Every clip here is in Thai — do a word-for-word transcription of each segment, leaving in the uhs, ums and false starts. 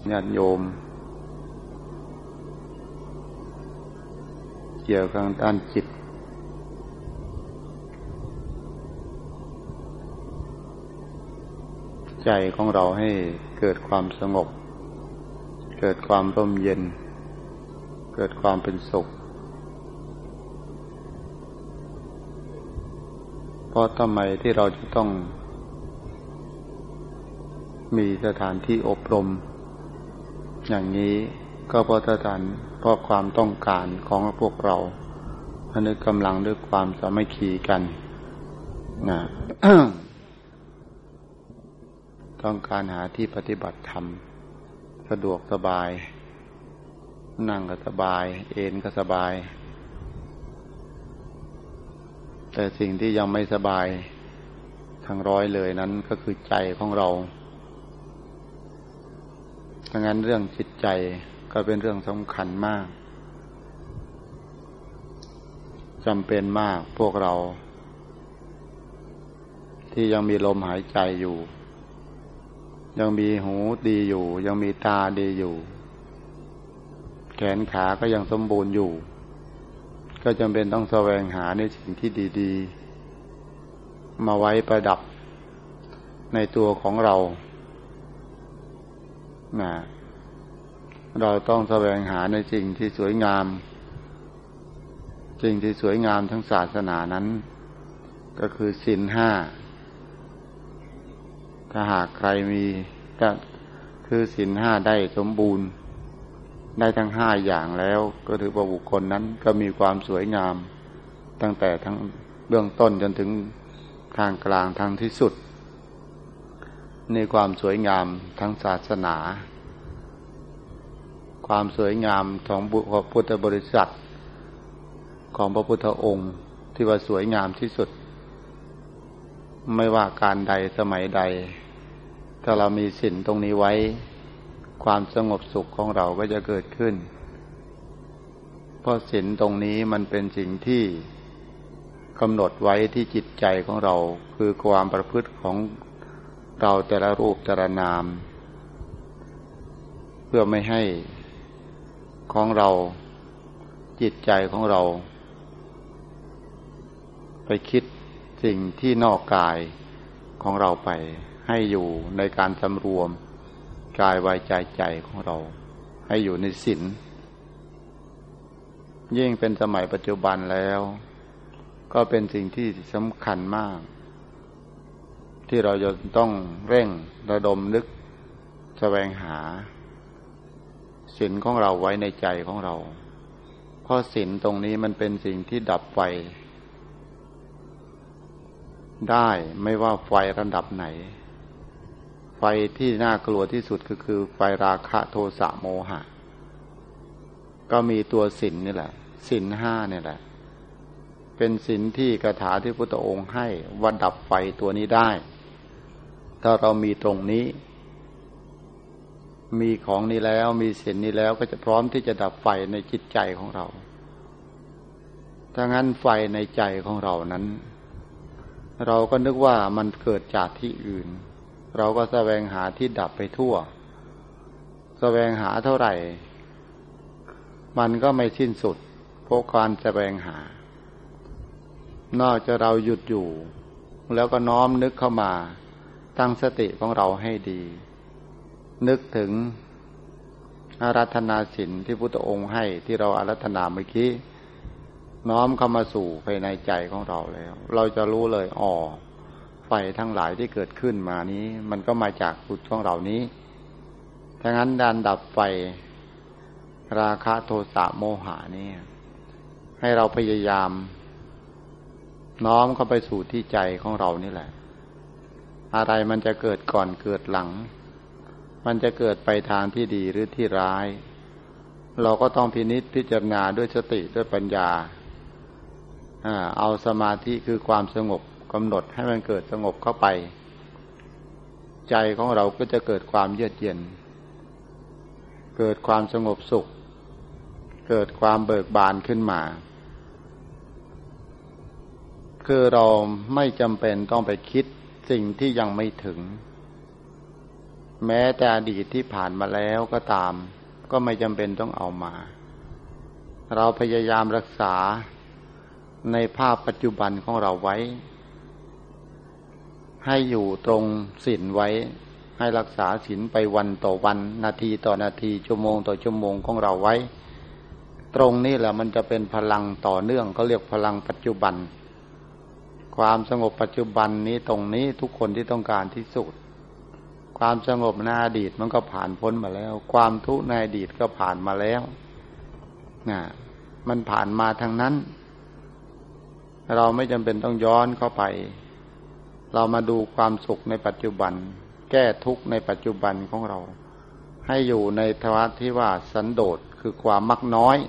ญาติโยมเกี่ยวกับด้านจิตใจของเราให้เกิดความสงบเกิดความร่มเย็นเกิดความเป็นสุขเพราะทำไมที่เราจะต้องมีสถานที่อบรมอย่างนี้ก็เพราะสถานเพราะความต้องการของพวกเราผนึกกำลังด้วยความสามัคคีกันนะ ต้องการหาที่ปฏิบัติธรรมสะดวกสบายนั่งก็สบายเอนก็สบายแต่สิ่งที่ยังไม่สบายทั้งร้อยเลยนั้นก็คือใจของเราดังนั้นเรื่องจิตใจก็เป็นเรื่องสำคัญมากจำเป็นมากพวกเราที่ยังมีลมหายใจอยู่ยังมีหูดีอยู่ยังมีตาดีอยู่แขนขาก็ยังสมบูรณ์อยู่ก็จำเป็นต้องแสวงหาในสิ่งที่ดีๆมาไว้ประดับในตัวของเรานะเราต้องแสวงหาในสิ่งที่สวยงามสิ่งที่สวยงามทั้งศาสนานั้นก็คือศีลห้าถ้าหากใครมีก็คือศีลห้าได้สมบูรณ์ได้ทั้งห้าอย่างแล้วก็ถือว่าบุคคลนั้นก็มีความสวยงามตั้งแต่ทั้งเบื้องต้นจนถึงทางกลางทางที่สุดในความสวยงามทั้งศาสนาความสวยงามของพุทธบริษัทของพระพุทธองค์ที่ว่าสวยงามที่สุดไม่ว่าการใดสมัยใดถ้าเรามีศีลตรงนี้ไว้ความสงบสุขของเราก็จะเกิดขึ้นเพราะศีลตรงนี้มันเป็นสิ่งที่กำหนดไว้ที่จิตใจของเราคือความประพฤติของเราแต่ละรูปแต่ละนามเพื่อไม่ให้ของเราจิตใจของเราไปคิดสิ่งที่นอกกายของเราไปให้อยู่ในการสำรวมกายวาจาใจของเราให้อยู่ในศีลยิ่งเป็นสมัยปัจจุบันแล้วก็เป็นสิ่งที่สำคัญมากที่เราจะต้องเร่งระดมนึกแสวงหาศีลของเราไว้ในใจของเราเพราะศีลตรงนี้มันเป็นสิ่งที่ดับไฟได้ไม่ว่าไฟระดับไหนไฟที่น่ากลัวที่สุดก็คือไฟราคะโทสะโมหะก็มีตัวศีลนี่แหละศีลห้านี่แหละเป็นศีลที่คาถาที่พุทธองค์ให้ว่าดับไฟตัวนี้ได้ถ้าเรามีตรงนี้มีของนี้แล้วมีศีลนี้แล้วก็จะพร้อมที่จะดับไฟในจิตใจของเราถ้างั้นไฟในใจของเรานั้นเราก็นึกว่ามันเกิดจากที่อื่นเราก็แสวงหาที่ดับไปทั่วแสวงหาเท่าไหร่มันก็ไม่สิ้นสุดเพราะการแสวงหานอกจากเราหยุดอยู่แล้วก็น้อมนึกเข้ามาตั้งสติของเราให้ดีนึกถึงอาราธนาศีลที่พุทธองค์ให้ที่เราอาราธนาเมื่อกี้น้อมเข้ามาสู่ภายในใจของเราแล้วเราจะรู้เลยอ๋อไฟทั้งหลายที่เกิดขึ้นมานี้มันก็มาจากจิตของเรานี้ดังนั้นการดับไฟราคะโทสะโมหะนี่ให้เราพยายามน้อมเข้าไปสู่ที่ใจของเรานี่แหละอะไรมันจะเกิดก่อนเกิดหลังมันจะเกิดไปทางที่ดีหรือที่ร้ายเราก็ต้องพินิจพิจารณาด้วยสติด้วยปัญญาเอาสมาธิคือความสงบกำหนดให้มันเกิดสงบเข้าไปใจของเราก็จะเกิดความเยือกเย็นเกิดความสงบสุขเกิดความเบิกบานขึ้นมาคือเราไม่จำเป็นต้องไปคิดสิ่งที่ยังไม่ถึงแม้แต่อดีตที่ผ่านมาแล้วก็ตามก็ไม่จำเป็นต้องเอามาเราพยายามรักษาในภาพปัจจุบันของเราไว้ให้อยู่ตรงศีลไว้ให้รักษาศีลไปวันต่อวันนาทีต่อนาทีชั่วโมงต่อชั่วโมงของเราไว้ตรงนี้แหละมันจะเป็นพลังต่อเนื่องเขาเรียกพลังปัจจุบันความสงบปัจจุบันนี้ตรงนี้ทุกคนที่ต้องการที่สุดความสงบในอดีตมันก็ผ่านพ้นมาแล้วความทุกข์ในอดีตก็ผ่านมาแล้วนะมันผ่านมาทางนั้นเราไม่จำเป็นต้องย้อนเข้าไปเรามาดูความสุขในปัจจุบันแก้ทุกข์ในปัจจุบันของเราให้อยู่ในภาวะที่ว่าสันโดษคือความมักน้อย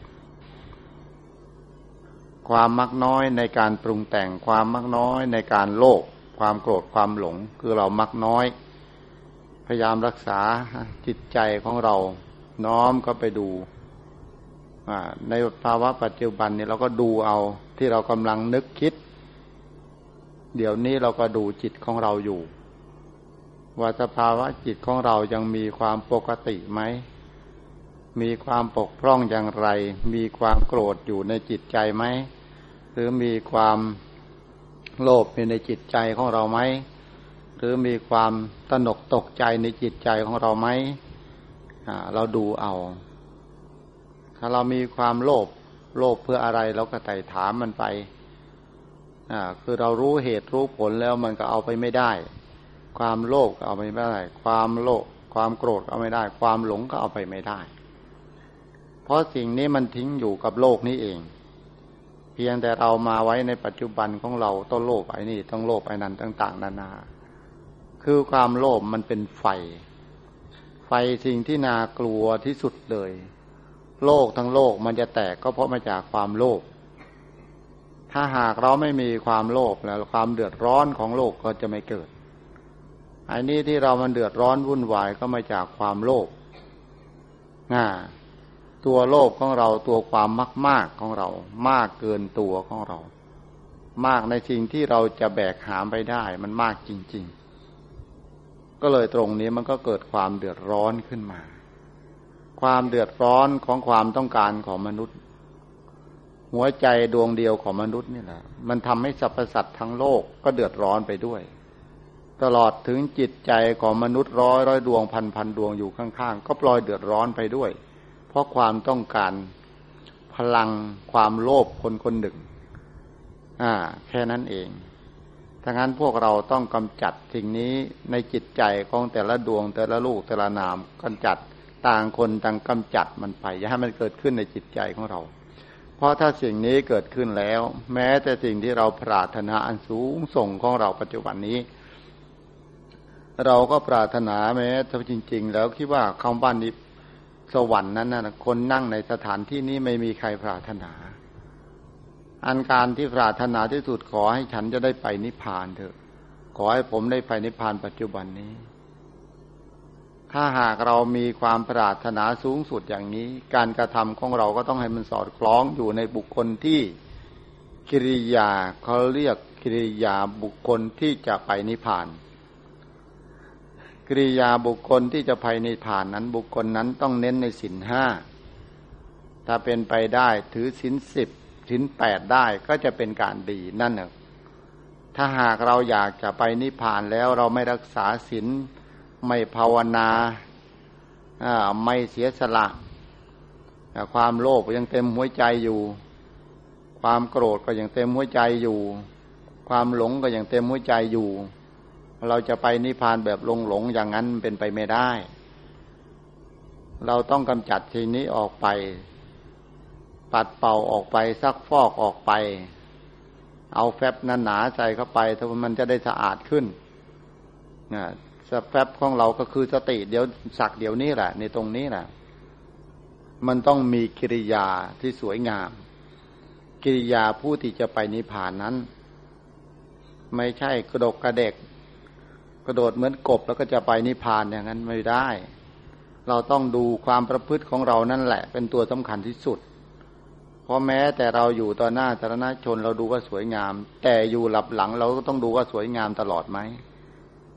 ความมักน้อยในการปรุงแต่งความมักน้อยในการโลภความโกรธความหลงคือเรามักน้อยพยายามรักษาจิตใจของเราน้อมก็ไปดูในภาวะปัจจุบันนี้เราก็ดูเอาที่เรากำลังนึกคิดเดี๋ยวนี้เราก็ดูจิตของเราอยู่ว่าสภาวะจิตของเรายังมีความปกติไหมมีความปกพร่องอย่างไรมีความโกรธอยู่ในจิตใจไหมหรือมีความโลภอยู่ในจิตใจของเราไหมหรือมีความตระหนกตกใจในจิตใจของเราไหมเราดูเอาถ้าเรามีความโลภโลภเพื่ออะไรเราก็ไต่ถามมันไปคือเรารู้เหตุรู้ผลแล้วมันก็เอาไปไม่ได้ความโลภก็เอาไปไม่ได้ความโลภความโกรธก็เอาไม่ได้ความหลงก็เอาไปไม่ได้เพราะสิ่งนี้มันทิ้งอยู่กับโลกนี้เองเพียงแต่เรามาไว้ในปัจจุบันของเราต้องโลภไอ้นี่ต้องโลภไอ้นั้นต่างๆนานาคือความโลภมันเป็นไฟไฟสิ่งที่น่ากลัวที่สุดเลยโลกทั้งโลกมันจะแตกก็เพราะมาจากความโลภถ้าหากเราไม่มีความโลภแล้วความเดือดร้อนของโลกก็จะไม่เกิดไอ้นี่ที่เรามันเดือดร้อนวุ่นวายก็มาจากความโลภน่ะตัวโลภของเราตัวความมากๆของเรามากเกินตัวของเรามากในสิ่งที่เราจะแบกหามไปได้มันมากจริงๆก็เลยตรงนี้มันก็เกิดความเดือดร้อนขึ้นมาความเดือดร้อนของความต้องการของมนุษย์หัวใจดวงเดียวของมนุษย์นี่แหละมันทำให้สรรพสัตว์ทั้งโลกก็เดือดร้อนไปด้วยตลอดถึงจิตใจของมนุษย์ร้อยร้อยดวงพันพันดวงอยู่ข้างๆก็ปล่อยเดือดร้อนไปด้วยเพราะความต้องการพลังความโลภคนคนหนึ่งอ่าแค่นั้นเองถ้างั้นพวกเราต้องกำจัดสิ่งนี้ในจิตใจของแต่ละดวงแต่ละลูกแต่ละนามกำจัดต่างคนต่างกำจัดมันไปอย่าให้มันเกิดขึ้นในจิตใจของเราเพราะถ้าสิ่งนี้เกิดขึ้นแล้วแม้แต่สิ่งที่เราปรารถนาอันสูงส่งของเราปัจจุบันนี้เราก็ปรารถนาแม้ถ้าจริงๆแล้วคิดว่าคำว่านิพสวรรค์นั้นนะคนนั่งในสถานที่นี้ไม่มีใครปรารถนาอันการที่ปรารถนาที่สุดขอให้ฉันจะได้ไปนิพพานเถอะขอให้ผมได้ไปนิพพานปัจจุบันนี้ถ้าหากเรามีความปรารถนาสูงสุดอย่างนี้การกระทำของเราก็ต้องให้มันสอดคล้องอยู่ในบุคคลที่กิริยาเขาเรียกกิริยาบุคคลที่จะไปนิพพานกิริยาบุคคลที่จะไปนิพพานนั้นบุคคลนั้นต้องเน้นในศีลห้าถ้าเป็นไปได้ถือศีลสิบศีลแปดได้ก็จะเป็นการดีนั่นน่ะถ้าหากเราอยากจะไปนิพพานแล้วเราไม่รักษาศีลไม่ภาวนาไม่เสียสละความโลภยังเต็มหัวใจอยู่ความโกรธก็ยังเต็มหัวใจอยู่ความหลงก็ยังเต็มหัวใจอยู่เราจะไปนิพพานแบบหลงหลงอย่างนั้นเป็นไปไม่ได้เราต้องกำจัดทีนี้ออกไปปัดเป่าออกไปซักฟอกออกไปเอาแฟบหนาๆใส่เข้าไปถ้ามันจะได้สะอาดขึ้นนะสแฟบของเราก็คือสติเดี๋ยวสักเดี๋ยวนี้แหละในตรงนี้แหละมันต้องมีกิริยาที่สวยงามกิริยาผู้ที่จะไปนิพพานนั้นไม่ใช่กระดกกระเดกกระโดดเหมือนกบแล้วก็จะไปนิพพานอย่างนั้นไม่ได้เราต้องดูความประพฤติของเรานั่นแหละเป็นตัวสำคัญที่สุดเพราะแม้แต่เราอยู่ต่อหน้าสาธารณชนเราดูว่าสวยงามแต่อยู่หลับหลังเราก็ต้องดูว่าสวยงามตลอดไหม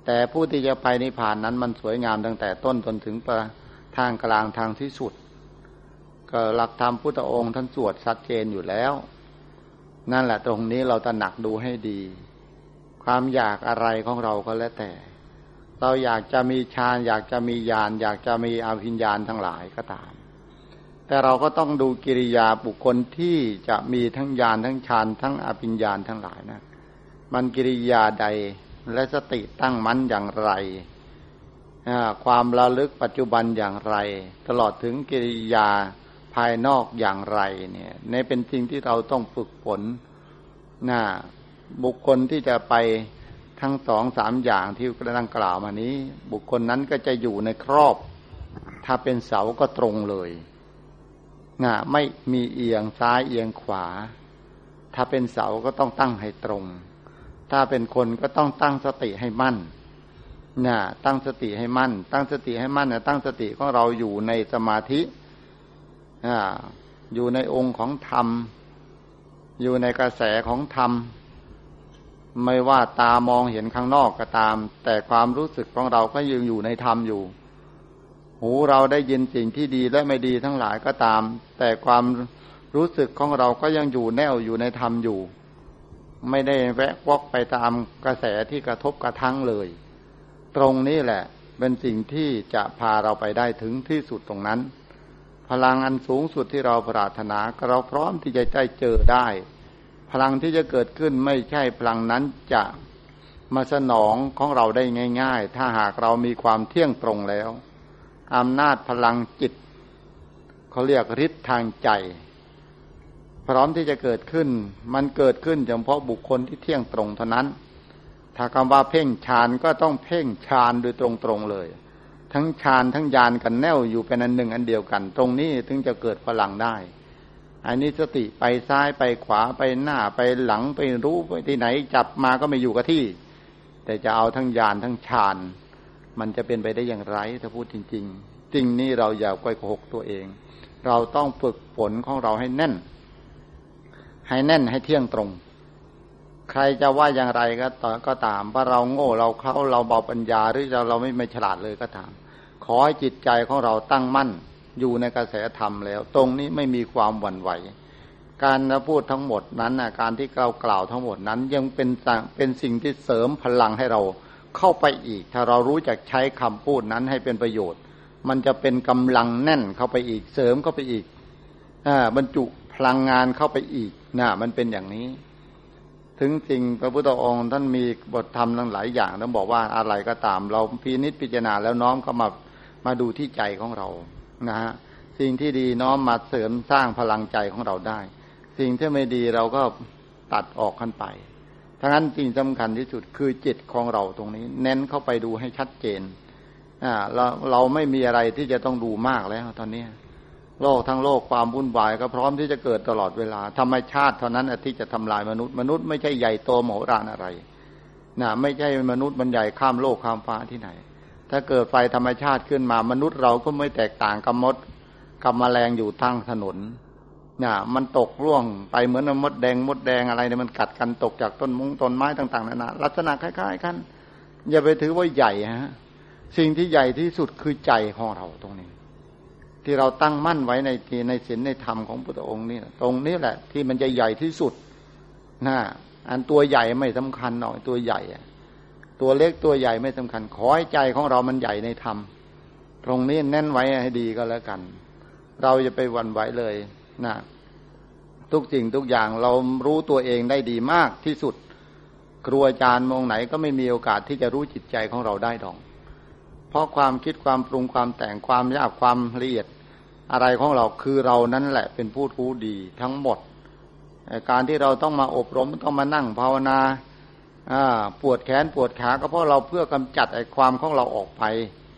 แต่ผู้ที่จะไปนิพพานนั้นมันสวยงามตั้งแต่ต้นจนถึงประทางกลางทางที่สุดก็หลักธรรมพุทธองค์ท่านสวดชัดเจนอยู่แล้วนั่นแหละตรงนี้เราตระหนักดูให้ดีความอยากอะไรของเราก็แล้วแต่เราอยากจะมีฌานอยากจะมีญาณอยากจะมีอภิญญาณทั้งหลายก็ตามแต่เราก็ต้องดูกิริยาบุคคลที่จะมีทั้งญาณทั้งฌานทั้งอภิญญาณทั้งหลายนะมันกิริยาใดและสติตั้งมั่นอย่างไรความระลึกปัจจุบันอย่างไรตลอดถึงกิริยาภายนอกอย่างไรเนี่ยในเป็นสิ่งที่เราต้องฝึกฝนนะบุคคลที่จะไปทั้งสองสามอย่างที่กำลังกล่าวมานี้บุคคลนั้นก็จะอยู่ในครอบถ้าเป็นเสาก็ตรงเลยนะไม่มีเอียงซ้ายเอียงขวาถ้าเป็นเสาก็ต้องตั้งให้ตรงถ้าเป็นคนก็ต้องตั้งสติให้มั่นนะตั้งสติให้มั่นตั้งสติให้มั่นนะตั้งสติของเราอยู่ในสมาธิอ่าอยู่ในองค์ของธรรมอยู่ในกระแสของธรรมไม่ว่าตามองเห็นข้างนอกก็ตามแต่ความรู้สึกของเราก็ยังอยู่ในธรรมอยู่หูเราได้ยินสิ่งที่ดีและไม่ดีทั้งหลายก็ตามแต่ความรู้สึกของเราก็ยังอยู่แน่วอยู่ในธรรมอยู่ไม่ได้แวะวอกไปตามกระแสที่กระทบกระทั่งเลยตรงนี้แหละเป็นสิ่งที่จะพาเราไปได้ถึงที่สุดตรงนั้นพลังอันสูงสุดที่เราปรารถนาเราพร้อมที่จะได้เจอได้พลังที่จะเกิดขึ้นไม่ใช่พลังนั้นจะมาสนองของเราได้ง่ายๆถ้าหากเรามีความเที่ยงตรงแล้วอำนาจพลังจิตเขาเรียกฤทธิ์ทางใจพร้อมที่จะเกิดขึ้นมันเกิดขึ้นเฉพาะบุคคลที่เที่ยงตรงเท่านั้นถ้าคำว่าเพ่งฌานก็ต้องเพ่งฌานโดยตรงๆเลยทั้งฌานทั้งญาณกันแน่วอยู่เป็นอันหนึ่งอันเดียวกันตรงนี้ถึงจะเกิดพลังได้อันนี้สติไปซ้ายไปขวาไปหน้าไปหลังไปรู้ไปที่ไหนจับมาก็ไม่อยู่กับที่แต่จะเอาทั้งญาณทั้งฌานมันจะเป็นไปได้อย่างไรถ้าพูดจริงๆจริงนี่เราอย่าไปโกหกตัวเองเราต้องฝึกฝนของเราให้แน่นให้แน่นให้เที่ยงตรงใครจะว่าอย่างไรก็ต่อก็ตามว่าเราโง่เราเค้าเราเบาปัญญาหรือเราเราไม่ไม่ฉลาดเลยก็ตามขอให้จิตใจของเราตั้งมั่นอยู่ในกระแสธรรมแล้วตรงนี้ไม่มีความหวั่นไหวการพูดทั้งหมดนั้นนะการที่เรากล่าวทั้งหมดนั้นยังเป็นเป็นสิ่งที่เสริมพลังให้เราเข้าไปอีกถ้าเรารู้จักใช้คำพูดนั้นให้เป็นประโยชน์มันจะเป็นกำลังแน่นเข้าไปอีกเสริมเข้าไปอีกอ่าบรรจุพลังงานเข้าไปอีกนะมันเป็นอย่างนี้ถึงจริงพระพุทธองค์ท่านมีบทธรรมทั้งหลายอย่างท่านบอกว่าอะไรก็ตามเราพินิจพิจารณาแล้วน้อมเข้ามามาดูที่ใจของเรานะฮะสิ่งที่ดีน้อมมาเสริมสร้างพลังใจของเราได้สิ่งที่ไม่ดีเราก็ตัดออกกันไปทั้งนั้นสิ่งสำคัญที่สุดคือจิตของเราตรงนี้เน้นเข้าไปดูให้ชัดเจนอ่าเราเราไม่มีอะไรที่จะต้องดูมากแล้วตอนนี้โลกทั้งโลกความวุ่นวายก็พร้อมที่จะเกิดตลอดเวลาธรรมชาติเท่านั้นที่จะทำลายมนุษย์มนุษย์ไม่ใช่ใหญ่โตมโหฬารอะไรนะไม่ใช่มนุษย์มันใหญ่ข้ามโลกข้ามฟ้าที่ไหนถ้าเกิดไฟธรรมชาติขึ้นมามนุษย์เราก็ไม่แตกต่างกับมดกับแมลงอยู่ทางถนนนะมันตกร่วงไปเหมือนมดแดงมดแดงอะไรเนี่ยมันกัดกันตกจากต้นมุ้งต้นไม้ต่างๆนานาลักษณะคล้ายๆกันอย่าไปถือว่าใหญ่ฮะสิ่งที่ใหญ่ที่สุดคือใจของเราตรงนี้ที่เราตั้งมั่นไว้ในในศีลในธรรมของพุทธองค์นี่ตรงนี้แหละที่มันจะใหญ่ที่สุดนะอันตัวใหญ่ไม่สำคัญหน่อยตัวใหญ่ตัวเล็กตัวใหญ่ไม่สำคัญขอให้ใจของเรามันใหญ่ในธรรมตรงนี้แน่นไว้ให้ดีก็แล้วกันเราจะไปหวั่นไหวเลยนะทุกสิ่งทุกอย่างเรารู้ตัวเองได้ดีมากที่สุดครูอาจารย์มองไหนก็ไม่มีโอกาสที่จะรู้จิตใจของเราได้ดอกเพราะความคิดความปรุงความแต่งความยากความละเอียดอะไรของเราคือเรานั่นแหละเป็นผู้รู้ดีทั้งหมดการที่เราต้องมาอบรมต้องมานั่งภาวนาปวดแขนปวดขาก็เพราะเราเพื่อกำจัดไอ้ความของเราออกไป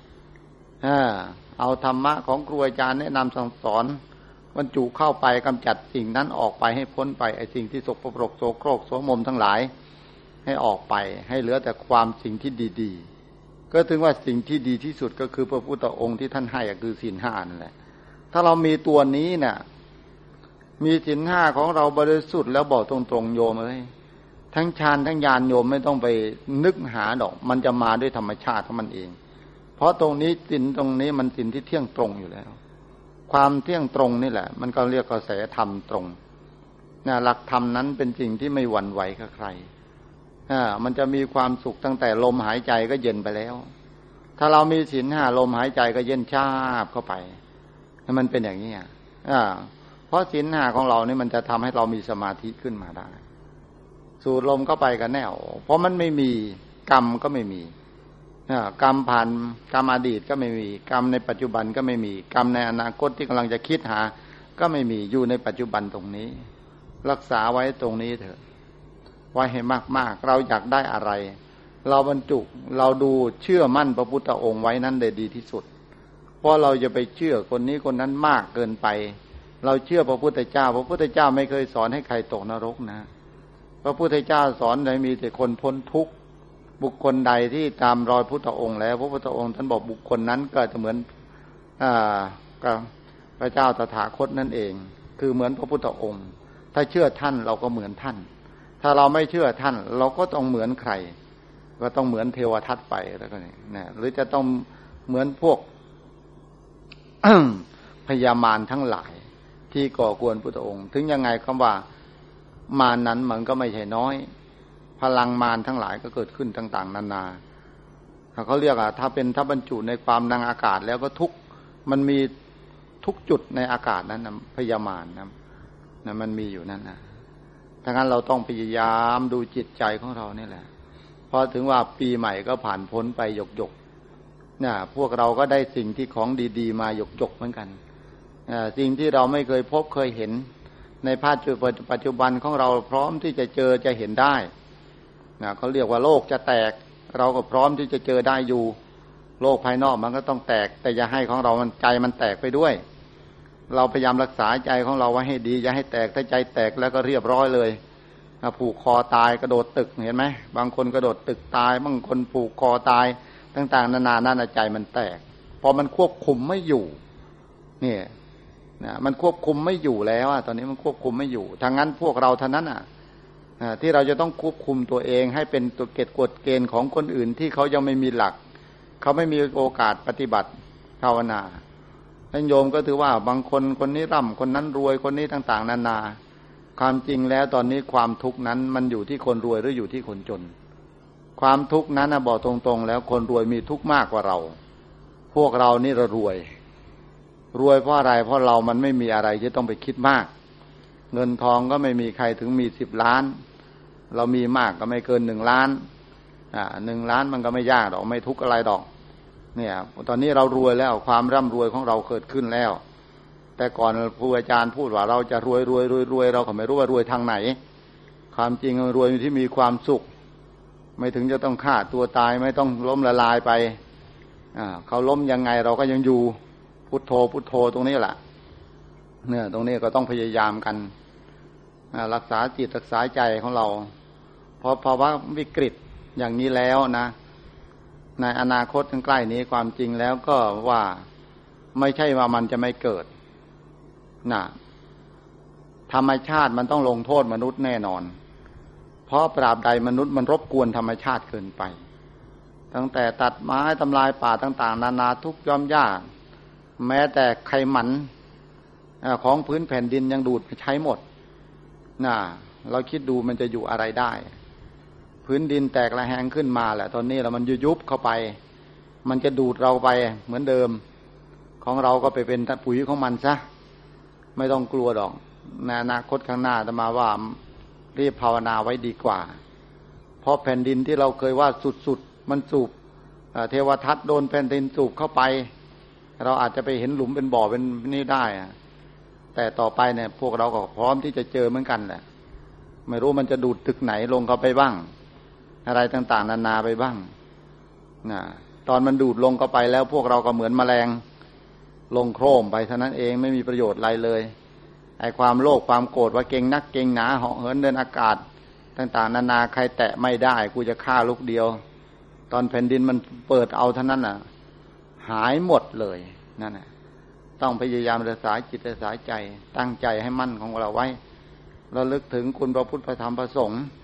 เอาธรรมะของครูอาจารย์แนะนำสั่งสอนบรรจุเข้าไปกำจัดสิ่งนั้นออกไปให้พ้นไปไอ้สิ่งที่สกปรกโสโครกโสมมทั้งหลายให้ออกไปให้เหลือแต่ความสิ่งที่ดีๆก็ถึงว่าสิ่งที่ดีที่สุดก็คือพระพุทธองค์ที่ท่านให้คือศีลห้านั่นแหละถ้าเรามีตัวนี้เนี่ยมีศีลห้าของเราบริสุทธิ์แล้วบอกตรงๆโยมเลยทั้งฌานทั้งญาณโยมไม่ต้องไปนึกหาดอกมันจะมาด้วยธรรมชาติของมันเองเพราะตรงนี้สินตรงนี้มันสินที่เที่ยงตรงอยู่แล้วความเที่ยงตรงนี่แหละมันก็เรียกกระแสธรรมตรงนะหลักธรรมนั้นเป็นสิ่งที่ไม่หวั่นไหวกับใครอ่ามันจะมีความสุขตั้งแต่ลมหายใจก็เย็นไปแล้วถ้าเรามีศีลห้าลมหายใจก็เย็นชาบเข้าไปมันเป็นอย่างนี้อ่าเพราะศีลห้าของเรานี่มันจะทำให้เรามีสมาธิขึ้นมาได้สูดลมเข้าไปกันแน่วเพราะมันไม่มีกรรมก็ไม่มีกรรมผ่านกรรมอดีตก็ไม่มีกรรมในปัจจุบันก็ไม่มีกรรมในอนาคตที่กำลังจะคิดหาก็ไม่มีอยู่ในปัจจุบันตรงนี้รักษาไว้ตรงนี้เถอะไว้ให้มากๆเราอยากได้อะไรเราบรรจุเราดูเชื่อมั่นพระพุทธองค์ไว้นั้นได้ดีที่สุดเพราะเราจะไปเชื่อคนนี้คนนั้นมากเกินไปเราเชื่อพระพุทธเจ้าพระพุทธเจ้าไม่เคยสอนให้ใครตกนรกนะพระพุทธเจ้าสอนให้มีแต่คนพ้นทุกข์บุคคลใดที่ตามรอยพุทธองค์แล้วพระพุทธองค์ท่านบอกบุคคลนั้นก็จะเหมือนอ่ากับพระเจ้าตถาคตนั่นเองคือเหมือนพระพุทธองค์ถ้าเชื่อท่านเราก็เหมือนท่านถ้าเราไม่เชื่อท่านเราก็ต้องเหมือนใครก็ต้องเหมือนเทวทัตไปแล้วก็นี่นะหรือจะต้องเหมือนพวก พญามารทั้งหลายที่ก่อกวนพุทธองค์ถึงยังไงคำว่ามารนั้นมันก็ไม่ใช่น้อยพลังมารทั้งหลายก็เกิดขึ้นต่างๆนานาเขาเรียกอ่ะถ้าเป็นถ้าบรรจุในความดังอากาศแล้วก็ทุกมันมีทุกจุดในอากาศนั้นนะพญามารนะนะมันมีอยู่นั่นนะถ้างั้นเราต้องพยายามดูจิตใจของเรานี่แหละพอถึงว่าปีใหม่ก็ผ่านพ้นไปหยกๆนะพวกเราก็ได้สิ่งที่ของดีๆมาหยกๆเหมือนกันสิ่งที่เราไม่เคยพบเคยเห็นในภาพปัจจุบันของเราพร้อมที่จะเจอจะเห็นได้นะเขาเรียกว่าโลกจะแตกเราก็พร้อมที่จะเจอได้อยู่โลกภายนอกมันก็ต้องแตกแต่อย่าให้ของเรามันใจมันแตกไปด้วยเราพยายามรักษาใจของเราไว้ให้ดีอย่าให้แตกถ้าใจแตกแล้วก็เรียบร้อยเลยผูกคอตายกระโดดตึกเห็นไหมบางคนกระโดดตึกตายบางคนผูกคอตายต่างๆนานานั่นใจมันแตกพอมันควบคุมไม่อยู่นี่นะมันควบคุมไม่อยู่แล้วอ่ะตอนนี้มันควบคุมไม่อยู่ทางนั้นพวกเราท่านั้นอ่ะที่เราจะต้องควบคุมตัวเองให้เป็นตัวเกณฑ์กฎเกณฑ์ของคนอื่นที่เขายังไม่มีหลักเขาไม่มีโอกาสปฏิบัติภาวนาท่านโยมก็ถือว่าบางคนคนนี้ร่ำคนนั้นรวยคนนี้ต่างๆนานาความจริงแล้วตอนนี้ความทุกข์นั้นมันอยู่ที่คนรวยหรืออยู่ที่คนจนความทุกข์นั้นนะบอกตรงๆแล้วคนรวยมีทุกข์มากกว่าเราพวกเรานี่เรารวยรวยเพราะอะไรเพราะเรามันไม่มีอะไรที่ต้องไปคิดมากเงินทองก็ไม่มีใครถึงมีสิบล้านเรามีมากก็ไม่เกินหนึ่งล้านอ่าหนึ่งล้านมันก็ไม่ยากดอกไม่ทุกข์อะไรดอกเนี่ยตอนนี้เรารวยแล้วความร่ำรวยของเราเกิดขึ้นแล้วแต่ก่อนครูอาจารย์พูดว่าเราจะรวยรวยรวยรวยเราก็ไม่รู้ว่ารวยทางไหนความจริงรวยที่มีความสุขไม่ถึงจะต้องฆ่าตัวตายไม่ต้องล้มละลายไปอ่าเขาล้มยังไงเราก็ยังอยู่พุทโธพุทโธตรงนี้แหละเนี่ยตรงนี้ก็ต้องพยายามกันรักษาจิตรักษาใจของเราเพราะภาวะวิกฤตอย่างนี้แล้วนะในอนาคตใกล้นี้ความจริงแล้วก็ว่าไม่ใช่ว่ามันจะไม่เกิดนะธรรมชาติมันต้องลงโทษมนุษย์แน่นอนเพราะปราบใดมนุษย์มันรบกวนธรรมชาติเกินไปตั้งแต่ตัดไม้ทำลายป่าต่างๆนานาทุกย่อมยากแม้แต่ไขมันของพื้นแผ่นดินยังดูดไปใช้หมดน่ะเราคิดดูมันจะอยู่อะไรได้พื้นดินแตกระแหงขึ้นมาแหละตอนนี้แล้วมันยุบเข้าไปมันจะดูดเราไปเหมือนเดิมของเราก็ไปเป็นปุ๋ยของมันซะไม่ต้องกลัวดอกในอนาคตข้างหน้าจะมาว่ารีบภาวนาไว้ดีกว่าเพราะแผ่นดินที่เราเคยว่าสุดๆมันสูบเทวทัตโดนแผ่นดินสูบเข้าไปเราอาจจะไปเห็นหลุมเป็นบ่อเป็นนี่ได้แต่ต่อไปเนี่ยพวกเราก็พร้อมที่จะเจอเหมือนกันแหละไม่รู้มันจะดูดตึกไหนลงเข้าไปบ้างอะไรต่างๆนานาไปบ้างนะตอนมันดูดลงเข้าไปแล้วพวกเราก็เหมือนแมลงลงโครมไปเท่านั้นเองไม่มีประโยชน์อะไรเลยไอ้ความโลภความโกรธว่าเก่งนักเก่งหนาเหาะเหินเดินอากาศต่างๆนานาใครแตะไม่ได้กูจะฆ่าลูกเดียวตอนแผ่นดินมันเปิดเอาเท่านั้นน่ะหายหมดเลยนั่นน่ะต้องพยายามรักษาจิตรักษาใจตั้งใจให้มั่นของเราไว้ระลึกถึงคุณพระพุทธพระธรรมพระสงฆ์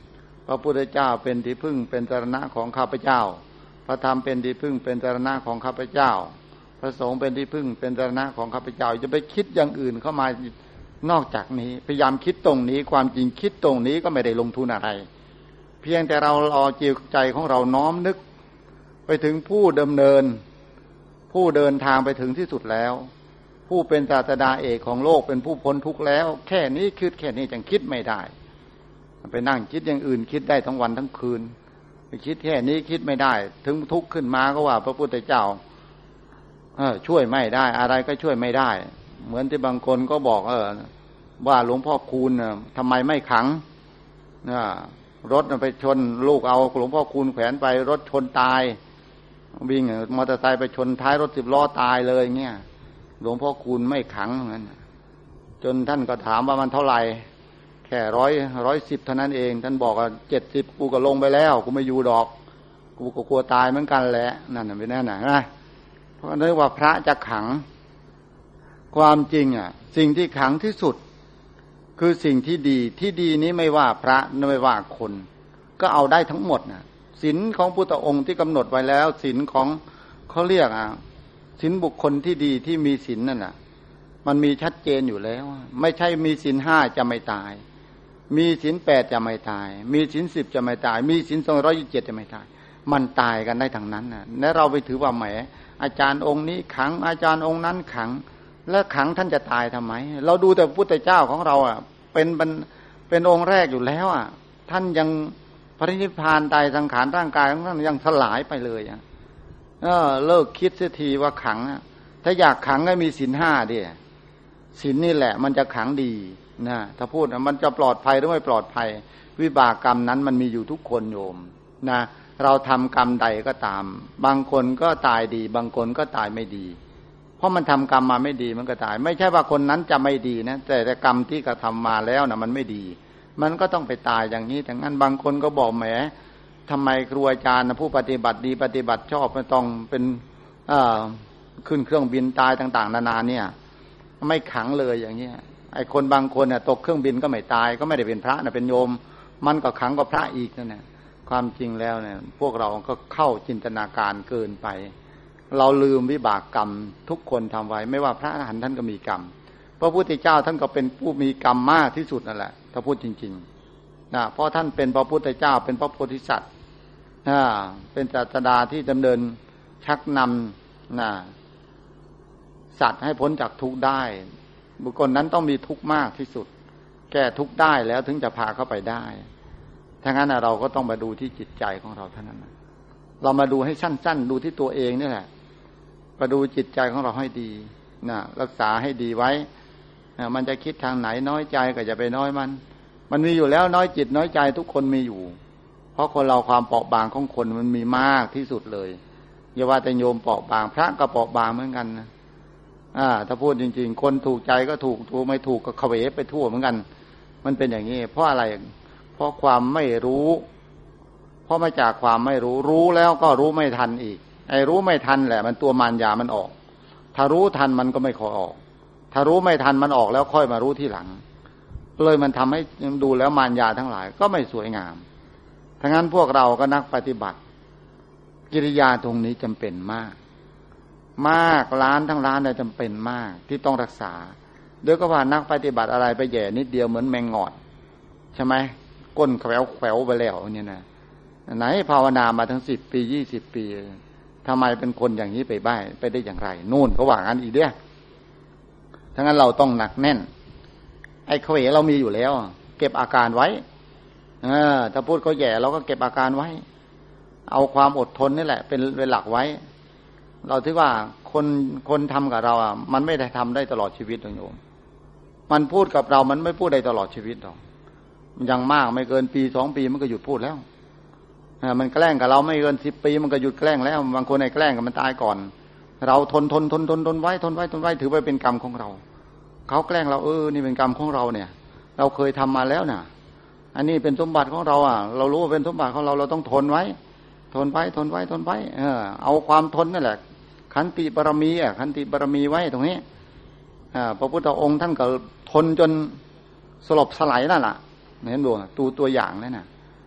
พระพุทธเจ้าเป็นที่พึ่งเป็นสรณะของข้าพเจ้าพระธรรมเป็นที่พึ่งเป็นสรณะของข้าพเจ้าพระสงฆ์เป็นที่พึ่งเป็นสรณะของข้าพเจ้าจะไปคิดอย่างอื่นเข้ามานอกจากนี้พยายามคิดตรงนี้ความจริงคิดตรงนี้ก็ไม่ได้ลงทุนอะไรเพียงแต่เรารอจิตใจของเราน้อมนึกไปถึงผู้ดำเนินผู้เดินทางไปถึงที่สุดแล้วผู้เป็นศาสดาเอกของโลกเป็นผู้พ้นทุกข์แล้วแค่นี้คิดแค่นี้จังคิดไม่ได้ไปนั่งคิดอย่างอื่นคิดได้ทั้งวันทั้งคืนไปคิดแค่นี้คิดไม่ได้ถึงทุกข์ขึ้นมาก็ว่าพระพุทธเจ้าเออช่วยไม่ได้อะไรก็ช่วยไม่ได้เหมือนที่บางคนก็บอกเออว่าหลวงพ่อคูณทำไมไม่ขังรถไปชนลูกเอาหลวงพ่อคูณแขวนไปรถชนตายวิ่งมอเตอร์ไซค์ไปชนท้ายรถสิบล้อตายเลยเงี้ยหลวงพ่อคูณไม่ขังเหมือนกันจนท่านก็ถามว่ามันเท่าไหร่แค่ร้อยร้อยสิบเท่านั้นเองท่านบอกว่าเจ็ดสิบกูก็ลงไปแล้วกูไม่อยู่ดอกกูก็กลัวตายเหมือนกันแหละนั่นน่ะเป็นแน่น่ะนะเพราะนึกว่าพระจะขังความจริงอ่ะสิ่งที่ขังที่สุดคือสิ่งที่ดีที่ดีนี้ไม่ว่าพระไม่ว่าคนก็เอาได้ทั้งหมดนะศีลของพุทธองค์ที่กำหนดไว้แล้วศีลของเขาเรียกอ่ะศีลบุคคลที่ดีที่มีศีลนั่นน่ะมันมีชัดเจนอยู่แล้วไม่ใช่มีศีลห้าจะไม่ตายมีศีลแปดจะไม่ตายมีศีลสิบจะไม่ตายมีศีลสองร้อยยี่สิบเจ็ดจะไม่ตายมันตายกันได้ทั้งนั้นน่ะและเราไปถือว่าแหมอาจารย์องค์นี้ขังอาจารย์องค์นั้นขังแล้วขังท่านจะตายทำไมเราดูแต่พระพุทธเจ้าของเราอ่ะเป็นเป็นองค์แรกอยู่แล้วอ่ะท่านยังปรินิพพานตายสังขารร่างกายของท่านยังสลายไปเลยอ่ะเออเลิกคิดเสียทีว่าขังอ่ะถ้าอยากขังก็มีศีลห้าดิศีลนี่แหละมันจะขังดีนะถ้าพูดมันจะปลอดภัยหรือไม่ปลอดภัยวิบากกรรมนั้นมันมีอยู่ทุกคนโยมนะเราทำกรรมใดก็ตามบางคนก็ตายดีบางคนก็ตายไม่ดีเพราะมันทำกรรมมาไม่ดีมันก็ตายไม่ใช่ว่าคนนั้นจะไม่ดีนะแต่แต่กรรมที่กระทำมาแล้วนะมันไม่ดีมันก็ต้องไปตายอย่างนี้แต่งั้นบางคนก็บอกแหมทำไมครูอาจารย์ผู้ปฏิบัติดีปฏิบัติชอบไม่ต้องเป็นขึ้นเครื่องบินตายต่างๆนานาเนี่ยไม่ขังเลยอย่างเงี้ยไอ้คนบางคนเนี่ยตกเครื่องบินก็ไม่ตายก็ไม่ได้เป็นพระนะเป็นโยมมันก็ขังกว่าพระอีกนั่นแหละความจริงแล้วเนี่ยพวกเราก็เข้าจินตนาการเกินไปเราลืมวิบากกรรมทุกคนทำไว้ไม่ว่าพระอรหันต์ท่านก็มีกรรมพระพุทธเจ้าท่านก็เป็นผู้มีกรรมมากที่สุดนั่นแหละถ้าพูดจริงๆนะเพราะท่านเป็นพระพุทธเจ้าเป็นพระโพธิสัตว์นะเป็นศาสดาที่ดำเนินชักนำนะสัตว์ให้พ้นจากทุกข์ได้บุคคลนั้นต้องมีทุกข์มากที่สุดแก้ทุกข์ได้แล้วถึงจะพาเข้าไปได้ถ้างั้นเราก็ต้องมาดูที่จิตใจของเราเท่านั้นเรามาดูให้สั้นๆดูที่ตัวเองนี่แหละมาดูจิตใจของเราให้ดีนะรักษาให้ดีไว้นะมันจะคิดทางไหนน้อยใจก็อย่าไปน้อยมันมันมีอยู่แล้วน้อยจิตน้อยใจทุกคนมีอยู่เพราะคนเราความเปราะบางของคนมันมีมากที่สุดเลยอย่าว่าแต่โยมเปราะบางพระก็เปราะบางเหมือนกันนะอ่าถ้าพูดจริงๆคนถูกใจก็ถูกถูกไม่ถูกก็เขวไปทั่วเหมือนกันมันเป็นอย่างนี้เพราะอะไรเพราะความไม่รู้เพราะมาจากความไม่รู้รู้แล้วก็รู้ไม่ทันอีกไอ้รู้ไม่ทันแหละมันตัวมารยามันออกถ้ารู้ทันมันก็ไม่ค่อยออกถ้ารู้ไม่ทันมันออกแล้วค่อยมารู้ที่หลังเลยมันทำให้ดูแล้วมารยาทั้งหลายก็ไม่สวยงามทั้งนั้นพวกเราก็นักปฏิบัติกิริยาตรงนี้จำเป็นมากมากล้านทั้งล้านเนี่ยจำเป็นมากที่ต้องรักษาเดี๋ยวก็ว่านักปฏิบัติอะไรไปแย่นิดเดียวเหมือนแมงงอดใช่ไหมก้นแขวแขวไปแล้วเนี่ยนะไหนภาวนามาทั้งสิบปียี่สิบปีทำไมเป็นคนอย่างนี้ไปบ้าไปได้อย่างไรนู่นเขาว่างั้นอีกเด้อทั้งนั้นเราต้องหนักแน่นไอ้เขวเรามีอยู่แล้วเก็บอาการไว้เออถ้าพูดเขาแย่เราก็เก็บอาการไว้เอาความอดทนนี่แหละเป็นเป็นหลักไว้เราถือว่าคนคนทำกับเราอ่ะมันไม่ได้ทำได้ตลอดชีวิตหรอกโยมมันพูดกับเรามันไม่พูดได้ตลอดชีวิตหรอกอย่างมากไม่เกินปีสองปีมันก็หยุดพูดแล้วมันแกล้งกับเราไม่เกินสิบปีมันก็หยุดแกล้งแล้วบางคนไอ้แกล้งกับมันตายก่อนเราทนทนทนทนทนไว้ทนไว้ทนไว้ถือว่าเป็นกรรมของเราเขาแกล้งเราเออนี่เป็นกรรมของเราเนี่ยเราเคยทำมาแล้วน่ะอันนี้เป็นสมบัติของเราอ่ะเรารู้ว่าเป็นสมบัติของเราเราต้องทนไว้ทนไว้ทนไว้ทนไว้เออเอาความทนนั่นแหละขันติบารมีอ่ะขันติบารมีไว้ตรงนี้อ่าพระพุทธองค์ท่านก็ทนจนสลบสลายนั่นแหละเห็นบ่ตัวตัวอย่างนั่นน่ะ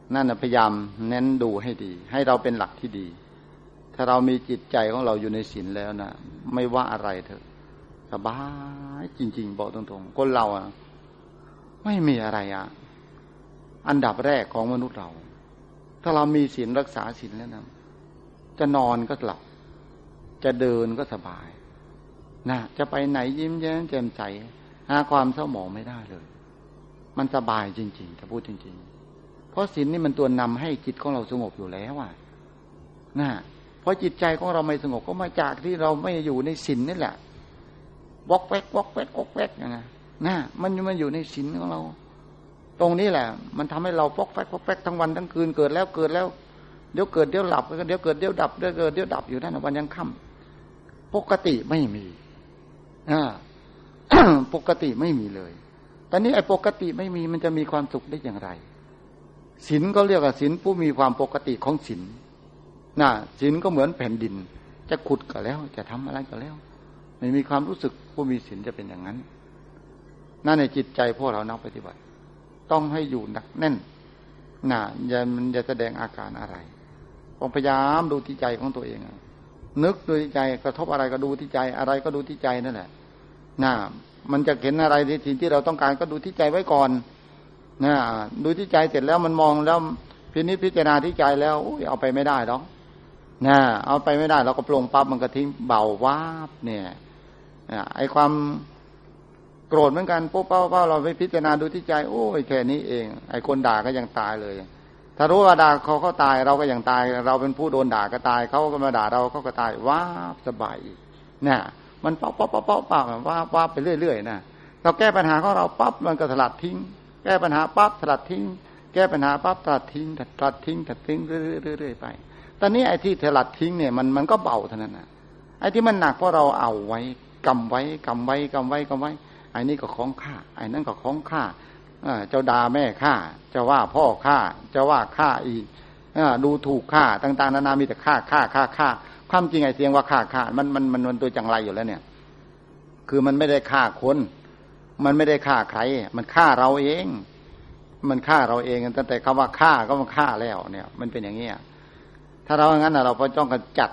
นั่นพยายามเน้นดูให้ดีให้เราเป็นหลักที่ดีถ้าเรามีจิตใจของเราอยู่ในศีลแล้วนะไม่ว่าอะไรเถอะสบายจริงๆบอกตรงๆคนเราอ่ะไม่มีอะไรอ่ะอันดับแรกของมนุษย์เราถ้าเรามีศีลรักษาศีลแล้วนะจะนอนก็หลับจะเดินก็สบายนะจะไปไหนยิ้มแย้มแจ่มใสหาความเศร้าหมองไม่ได้เลยมันสบายจริงๆถ้าพูดจริงๆเพราะศีลนี่มันตัวนำให้จิตของเราสงบอยู่แล้วอ่ะนะเพราะจิตใจของเราไม่สงบก็มาจากที่เราไม่อยู่ในศีลนี่แหละวอกแวกวอกแวกวอกแวกนะนะมันมันอยู่ในศีลของเราตรงนี้แหละมันทำให้เราวอกแวกวอกแวกทั้งวันทั้งคืนเกิดแล้วเกิดแล้วเดี๋ยวเกิดเดี๋ยวหลับเดี๋ยวเกิดเดี๋ยวดับเดี๋ยวเกิดเดี๋ยวดับอยู่นั่นวันยังค่ำปกติไม่มีอ่า ปกติไม่มีเลยตอนนี้ไอ้ปกติไม่มีมันจะมีความสุขได้อย่างไรศีลก็เรียกว่าศีลผู้มีความปกติของศีลน่ะศีลก็เหมือนแผ่นดินจะขุดก็แล้วจะทำอะไรก็แล้วไม่มีความรู้สึกผู้มีศีลจะเป็นอย่างนั้นนั่นในจิตใจพวกเรานักปฏิบัติต้องให้อยู่หนักแน่นน่ะอย่ามันจะแสดงอาการอะไรต้องพยายามดูที่ใจของตัวเองนึกดูที่ใจกระทบอะไรก็ดูที่ใจอะไรก็ดูที่ใจนั่นแหละน่ะมันจะเห็นอะไรที่สิ่งที่เราต้องการก็ดูที่ใจไว้ก่อนน่ะดูที่ใจเสร็จแล้วมันมองแล้วพินิจพิจารณาที่ใจแล้วเอาไปไม่ได้หรอกน่ะเอาไปไม่ได้เราก็ปลงปั๊บมันก็ทิ้งเบาวาบเนี่ยไอ้ความโกรธเหมือนกันปุ๊บเป้าเป้าเราไปพิจารณาดูที่ใจโอ้ยแค่นี้เองไอ้คนด่าก็ยังตายเลยถ้ารู้ว่าด่าเขาเขาตายเราก็ยังตายเราเป็นผู้โดนด่าก็ตายเขาก็มาด่าเราเขาก็ตายว้าบสบายอีกน่ะมันป๊อปป๊อปป๊อปป๊อปป๊อปว้าบว้าบไปเรื่อยๆนะเราแก้ปัญหาของเราปั๊บมันก็สลัดทิ้งแก้ปัญหาปั๊บสลัดทิ้งแก้ปัญหาปั๊บสลัดทิ้งสลัดทิ้งสลัดทิ้งเรื่อยๆไปตอนนี้ไอ้ที่สลัดทิ้งเนี่ยมันมันก็เบาเท่านั้นนะไอ้ที่มันหนักเพราะเราเอาไว้กำไว้กำไว้กำไว้กำไว้ไอ้นี่ก็ของข้าไอ้นั่นก็ของข้าเจ้าด่าแม่ข้าจะว่าพ่อข้าจะว่าข้าอีกดูถูกข้าต่างๆนานามีแต่ข้าข้าข้าข้าความจริงไอ้เสียงว่าข้าข้ามันมันมันมันตัวจังไรอยู่แล้วเนี่ยคือมันไม่ได้ฆ่าคนมันไม่ได้ฆ่าใครมันฆ่าเราเองมันฆ่าเราเองตั้งแต่คำว่าฆ่าก็มันฆ่าแล้วเนี่ยมันเป็นอย่างนี้ถ้าเราอย่างนั้นเราก็ต้องกำจัด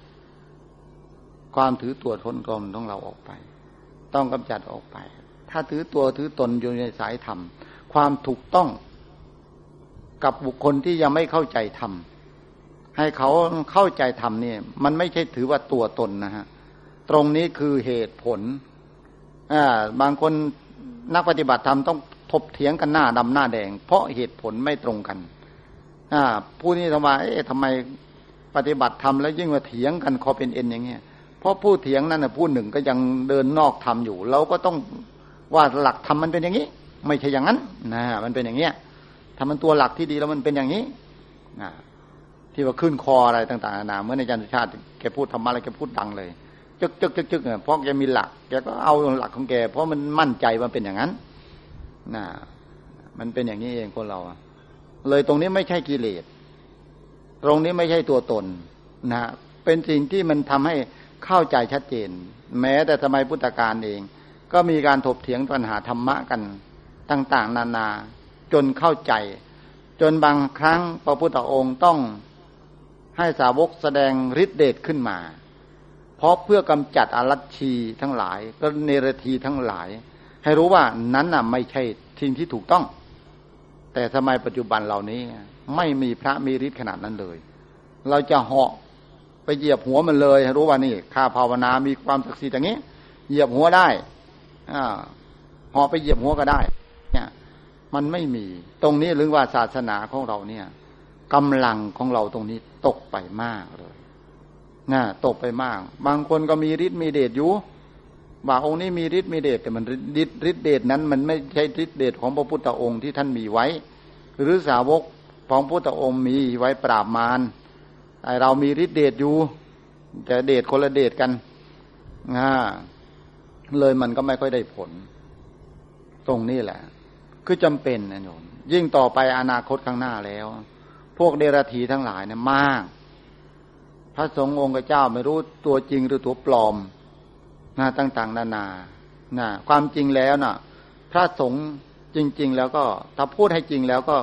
ความถือตัวทนตนของเราออกไปต้องกำจัดออกไปถ้าถือตัวถือตนอยู่ในสายธรรมความถูกต้องกับบุคคลที่ยังไม่เข้าใจธรรมให้เขาเข้าใจธรรมนี่มันไม่ใช่ถือว่าตัวตนนะฮะตรงนี้คือเหตุผลอ่าบางคนนักปฏิบัติธรรมต้องถกเถียงกันหน้าดำหน้าแดงเพราะเหตุผลไม่ตรงกันอ่าผู้นี้ทำไมเอ๊ะทำไมปฏิบัติธรรมแล้วยิ่งมาเถียงกันคอเป็นเอ็นอย่างเงี้ยเพราะผู้เถียงนั่นน่ะผู้หนึ่งก็ยังเดินนอกธรรมอยู่เราก็ต้องว่าหลักธรรมมันเป็นอย่างนี้ไม่ใช่อย่างนั้นนะมันเป็นอย่างเงี้ยถ้ามันตัวหลักที่ดีแล้วมันเป็นอย่างนี้นะที่ว่าขึ้นคออะไรต่างๆนานาเมื่อในอาจารย์สุชาติแกพูดธรรมะอะไรแกพูดดังเลยจึกจึกจึกจึกเนี่ยเพราะแกมีหลักแกก็เอาหลักของแกเพราะมันมั่นใจว่าเป็นอย่างนั้นนะมันเป็นอย่างนี้เองคนเราเลยตรงนี้ไม่ใช่กิเลสตรงนี้ไม่ใช่ตัวตนนะเป็นสิ่งที่มันทำให้เข้าใจชัดเจนแม้แต่สมัยพุทธกาลเองก็มีการถกเถียงปัญหาธรรมะกันต่างๆนานาจนเข้าใจจนบางครั้งพระพุทธองค์ต้องให้สาวกแสดงฤทธิเดชขึ้นมาเพราะเพื่อกำจัดอรัชชีทั้งหลายก็เนรธีทั้งหลายให้รู้ว่านั้นน่ะไม่ใช่สิ่งที่ถูกต้องแต่สมัยปัจจุบันเหล่านี้ไม่มีพระมีฤทธิ์ขนาดนั้นเลยเราจะเหาะไปเหยียบหัวมันเลยให้รู้ว่านี่ข้าภาวนามีความศักดิ์สิทธิ์อย่างนี้เหยียบหัวได้อ่าเหาะไปเหยียบหัวก็ได้เนี่ยมันไม่มีตรงนี้หรือว่าศาสนาของเราเนี่ยกำลังของเราตรงนี้ตกไปมากเลยน่ะตกไปมากบางคนก็มีฤทธิ์มีเดชอยู่ว่าองค์นี้มีฤทธิ์มีเดชแต่มันฤทธิ์ฤทธิ์เดชนั้นมันไม่ใช่ฤทธิ์เดชของพระพุทธองค์ที่ท่านมีไว้หรือสาวกของพระพุทธองค์มีไว้ปราบมารไอเรามีฤทธิ์เดชอยู่แต่เดชคนละเดชกันอ่าเลยมันก็ไม่ค่อยได้ผลตรงนี้แหละคือจำเป็นนะโยมยิ่งต่อไปอนาคตข้างหน้าแล้วพวกเดรัจฉีทั้งหลายเนี่ยมากพระสงฆ์องค์เจ้าไม่รู้ตัวจริงหรือตัวปลอมนะต่างๆนานานะความจริงแล้วน่ะพระสงฆ์จริงๆแล้วก็ถ้าพูดให้จริงแล้วก็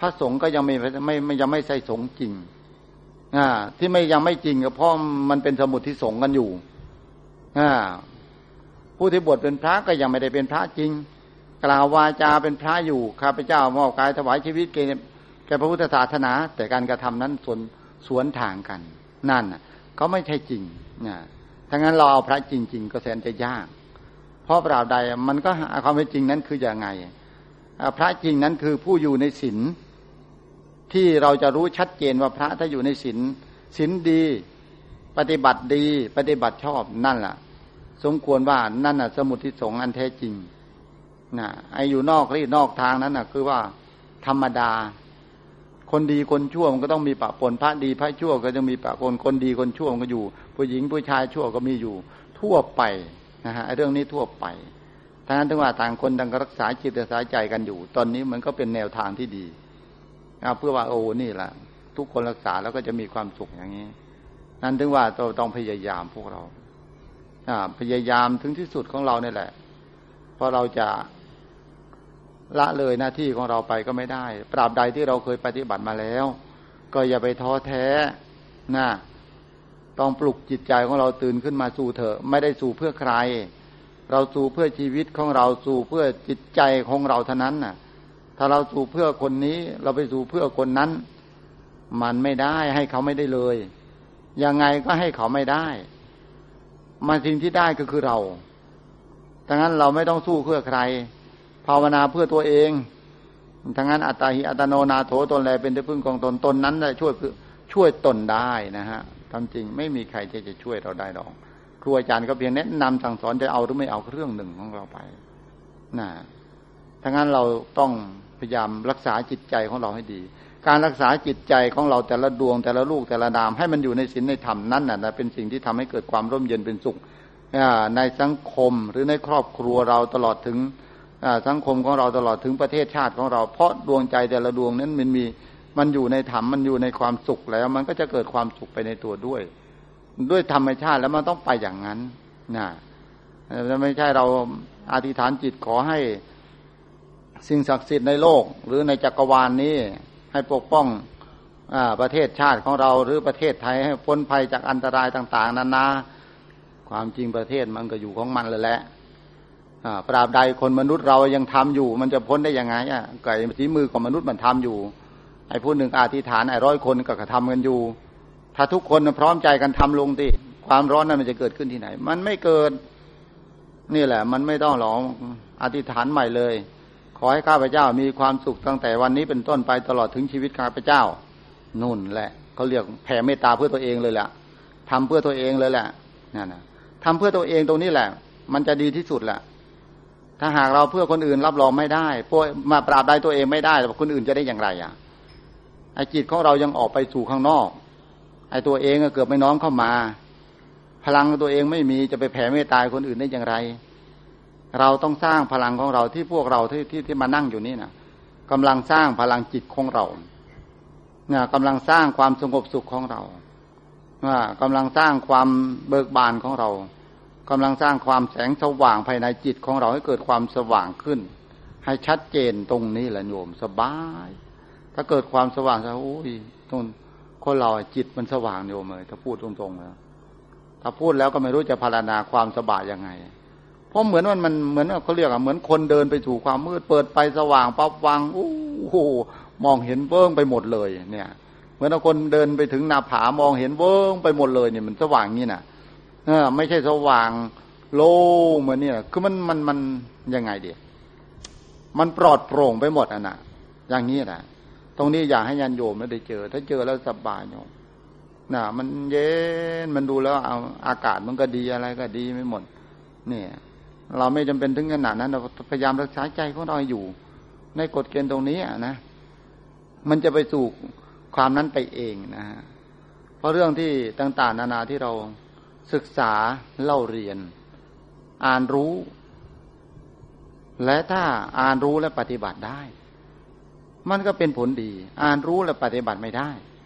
พระสงฆ์ก็ยังไม่ไม่ไม่ยังไม่ใช่สงฆ์จริงอ่าที่ไม่ยังไม่จริงก็เพราะมันเป็นสมุทฐิสงฆ์กันอยู่อ่าผู้ที่บวชเป็นพระก็ยังไม่ได้เป็นพระจริงกล่าววาจาเป็นพระอยู่ข้าพเจ้ามอบกายถวายชีวิตแก่แก่พระพุทธศาสนาแต่การกระทำนั้นสวนสวนทางกันนั่นน่ะก็ไม่ใช่จริงนะถ้างั้นเราเอาพระจริงๆก็แสนจะยากเพราะปราบใดมันก็หาความเป็นจริงนั้นคืออย่างไงพระจริงนั้นคือผู้อยู่ในศีลที่เราจะรู้ชัดเจนว่าพระถ้าอยู่ในศีลศีลดีปฏิบัติดีปฏิบัติชอบนั่นแหละสมควรว่านั่นน่ะสมุทฐิสงฆ์อันแท้จริงนะไอ้อยู่นอกรีดนอกทางนั้นน่ะคือว่าธรรมดาคนดีคนชั่วมันก็ต้องมีปะปนพระดีพระชั่วก็จะมีปะปนคนดีคนชั่วมันก็อยู่ผู้หญิงผู้ชายชั่วก็มีอยู่ทั่วไปนะฮะไอ้เรื่องนี้ทั่วไปทั้งนั้นถึงว่าต่างคนต่างรักษาจิตรักษาใจกันอยู่ตอนนี้มันก็เป็นแนวทางที่ดีเพื่อว่าโอ้นี่แหละทุกคนรักษาแล้วก็จะมีความสุขอย่างนี้นั้นถึงว่าเราต้องพยายามพวกเราพยายามถึงที่สุดของเราเนี่ยแหละเพราะเราจะละเลยหน้าที่ของเราไปก็ไม่ได้ตราบใดที่เราเคยปฏิบัติมาแล้วก็อย่าไปท้อแท้นะต้องปลุกจิตใจของเราตื่นขึ้นมาสู่เถอะไม่ได้สู่เพื่อใครเราสู่เพื่อชีวิตของเราสู่เพื่อจิตใจของเราเท่านั้นน่ะถ้าเราสู่เพื่อคนนี้เราไปสู่เพื่อคนนั้นมันไม่ได้ให้เขาไม่ได้เลยยังไงก็ให้เขาไม่ได้มันสิ่งที่ได้ก็คือเราดังนั้นเราไม่ต้องสู้เพื่อใครภาวนาเพื่อตัวเองดังนั้นอัตตาหิอัตโนนาโถตนแลเป็นที่พึ่งของตนตนนั้นได้ช่วยช่วยตนได้นะฮะทำจริงไม่มีใครที่จะช่วยเราได้หรอกครูอาจารย์ก็เพียงแนะนำสั่งสอนจะเอาหรือไม่เอาเรื่องหนึ่งของเราไปนะดังนั้นเราต้องพยายามรักษาจิตใจของเราให้ดีการรักษาจิตใจของเราแต่ละดวงแต่ละลูกแต่ละนามให้มันอยู่ในศีลในธรรมนั่นน่ะเป็นสิ่งที่ทำให้เกิดความร่มเย็นเป็นสุขในสังคมหรือในครอบครัวเราตลอดถึงสังคมของเราตลอดถึงประเทศชาติของเราเพราะดวงใจแต่ละดวงนั้นมันมีมันอยู่ในธรรมมันอยู่ในความสุขแล้วมันก็จะเกิดความสุขไปในตัวด้วยด้วยธรรมชาติแล้วมันต้องไปอย่างนั้นนะไม่ใช่เราอธิษฐานจิตขอให้สิ่งศักดิ์สิทธิ์ในโลกหรือในจักรวาลนี้ให้ปกป้องประเทศชาติของเราหรือประเทศไทยให้พ้นภัยจากอันตรายต่างๆนานาความจริงประเทศมันก็อยู่ของมันเลยแหละปราบใดคนมนุษย์เรายังทำอยู่มันจะพ้นได้ยังไงอ่ะไก่ฝีมือของมนุษย์มันทำอยู่ไอ้ผู้หนึ่งอธิษฐานไอ้ร้อยคนก็กระทำกันอยู่ถ้าทุกคนพร้อมใจกันทำลงที่ความร้อนนั้นมันจะเกิดขึ้นที่ไหนมันไม่เกิดนี่แหละมันไม่ต้องหรอกอธิษฐานใหม่เลยขอให้ข้าพเจ้ามีความสุขตั้งแต่วันนี้เป็นต้นไปตลอดถึงชีวิตข้าพเจ้านู่นแหละเขาเรียกแผ่เมตตาเพื่อตัวเองเลยแหละทำเพื่อตัวเองเลยแหละนั่นนะทำเพื่อตัวเองตรงนี้แหละมันจะดีที่สุดแหละถ้าหากเราเพื่อคนอื่นรับรองไม่ได้พวกมาปราบได้ตัวเองไม่ได้แต่คนอื่นจะได้อย่างไรอ่ะไอ้จิตของเรายังออกไปสู่ข้างนอกไอ้ตัวเองก็เกือบไม่น้อมเข้ามาพลังตัวเองไม่มีจะไปแผ่เมตตาคนอื่นได้อย่างไรเราต้องสร้างพลังของเราที่พวกเราที่ที่ที่มานั่งอยู่นี่นะกำลังสร้างพลังจิตของเราเนี่ยกำลังสร้างความสงบสุขของเราว่ากำลังสร้างความเบิกบานของเรากำลังสร้างความแสงสว่างภายในจิตของเราให้เกิดความสว่างขึ้นให้ชัดเจนตรงนี้แหละโยมสบายถ้าเกิดความสว่างซะโอ้ยต้นคนเราจิตมันสว่างโยมเลยถ้าพูดตรงๆแล้วถ้าพูดแล้วก็ไม่รู้จะพรรณนาความสบายยังไงเพราะเหมือนว่ามันเหมือนเขาเรียกอะเหมือนคนเดินไปสู่ความมืดเปิดไฟสว่างปั๊บวังโอ้โหมองเห็นเบิ้งไปหมดเลยเนี่ยเหมือนคนเดินไปถึงหน้าผามองเห็นเบิ้งไปหมดเลยเนี่ยมันสว่างงี้น่ะเออไม่ใช่สว่างโล่งเหมือนเนี่ยคือมันมันมันยังไงดีมันปลอดโปร่งไปหมดอ่ะน่ะอย่างนี้น่ะตรงนี้อยากให้ญาณโยมได้เจอถ้าเจอแล้วสบายโยมน่ะมันเย็นมันดูแล้วเอาอากาศมันก็ดีอะไรก็ดีไม่หมดเนี่ยเราไม่จำเป็นถึงขนาดนั้นเราพยายามรักษาใจของเราอยู่ในกฎเกณฑ์ตรงนี้นะมันจะไปสู่ความนั้นไปเองนะฮะเพราะเรื่องที่ต่างๆนานาที่เราศึกษาเล่าเรียนอ่านรู้และถ้าอ่านรู้และปฏิบัติได้มันก็เป็นผลดีอ่านรู้และปฏิบัติไม่ได้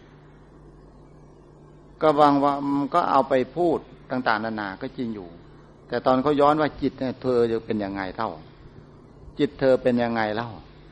ก็บางว่าก็เอาไปพูดต่างๆนานาก็จริงอยู่แต่ตอนเขาย้อนว่าจิตเนี่ยเธอจะเป็นยังไงเท่าจิตเธอเป็นยังไงเล่า